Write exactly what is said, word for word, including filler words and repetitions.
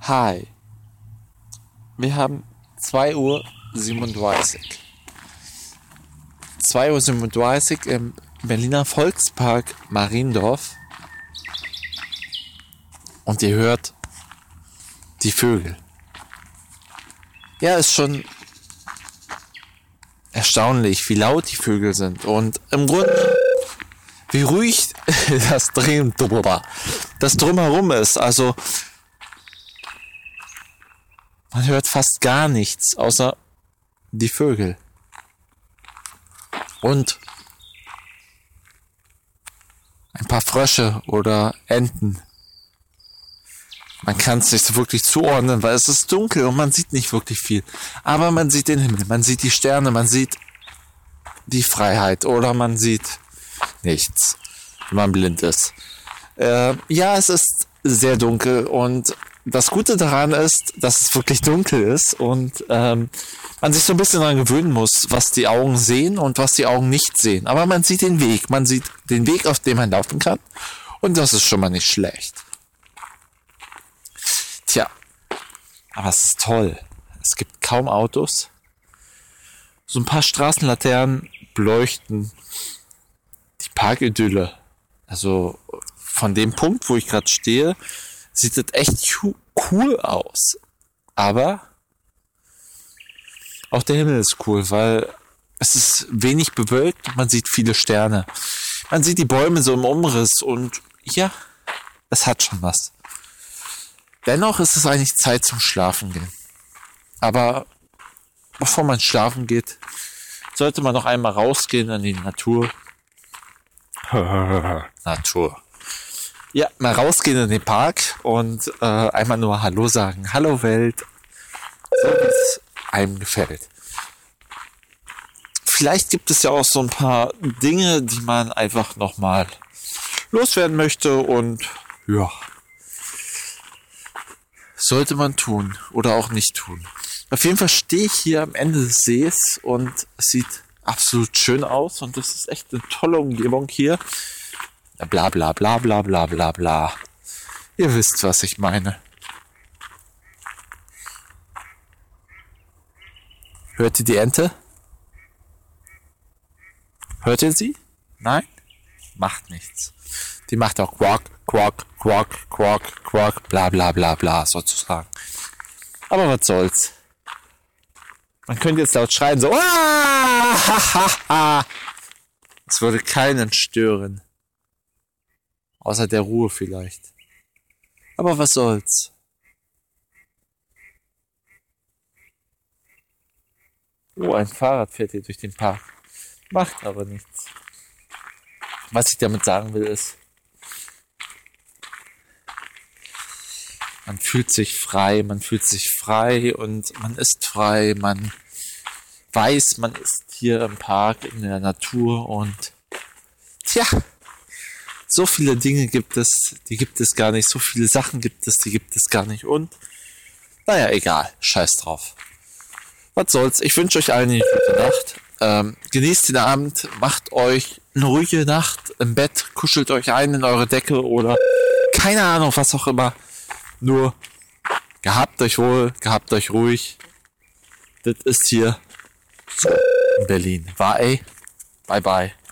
Hi, wir haben zwei Uhr siebenunddreißig. zwei Uhr siebenunddreißig im Berliner Volkspark Mariendorf. Und ihr hört die Vögel. Ja, ist schon erstaunlich, wie laut die Vögel sind. Und im Grunde, wie ruhig das Drehen, das Drumherum ist. Also, man hört fast gar nichts, außer die Vögel. Und ein paar Frösche oder Enten. Man kann es nicht so wirklich zuordnen, weil es ist dunkel und man sieht nicht wirklich viel. Aber man sieht den Himmel, man sieht die Sterne, man sieht die Freiheit oder man sieht nichts, wenn man blind ist. Äh, ja, es ist sehr dunkel und das Gute daran ist, dass es wirklich dunkel ist und ähm, man sich so ein bisschen daran gewöhnen muss, was die Augen sehen und was die Augen nicht sehen. Aber man sieht den Weg, man sieht den Weg, auf dem man laufen kann und das ist schon mal nicht schlecht. Tja, aber es ist toll. Es gibt kaum Autos. So ein paar Straßenlaternen beleuchten die Parkidylle. Also von dem Punkt, wo ich gerade stehe, sieht das echt cool aus. Aber auch der Himmel ist cool, weil es ist wenig bewölkt und man sieht viele Sterne. Man sieht die Bäume so im Umriss und ja, es hat schon was. Dennoch ist es eigentlich Zeit zum Schlafen gehen. Aber bevor man schlafen geht, sollte man noch einmal rausgehen in die Natur. Natur. Ja, mal rausgehen in den Park und äh, einmal nur Hallo sagen. Hallo Welt. So wie es einem gefällt. Vielleicht gibt es ja auch so ein paar Dinge, die man einfach nochmal loswerden möchte und ja, sollte man tun oder auch nicht tun. Auf jeden Fall stehe ich hier am Ende des Sees und es sieht absolut schön aus und das ist echt eine tolle Umgebung hier. Bla bla bla bla bla bla bla. Ihr wisst, was ich meine. Hört ihr die Ente? Hört ihr sie? Nein? Macht nichts. Die macht auch quack, quack, quack, quack, quack, bla bla bla bla, sozusagen. Aber was soll's. Man könnte jetzt laut schreien, so, ah! Das würde keinen stören. Außer der Ruhe vielleicht. Aber was soll's. Oh, ein Fahrrad fährt hier durch den Park. Macht aber nichts. Was ich damit sagen will ist, man fühlt sich frei, man fühlt sich frei und man ist frei, man weiß, man ist hier im Park, in der Natur und tja, so viele Dinge gibt es, die gibt es gar nicht, so viele Sachen gibt es, die gibt es gar nicht und naja, egal, scheiß drauf. Was soll's, ich wünsche euch allen eine gute Nacht, ähm, genießt den Abend, macht euch eine ruhige Nacht im Bett, kuschelt euch ein in eure Decke oder keine Ahnung, was auch immer. Nur gehabt euch wohl, gehabt euch ruhig. Das ist hier so in Berlin. War ey. Bye bye.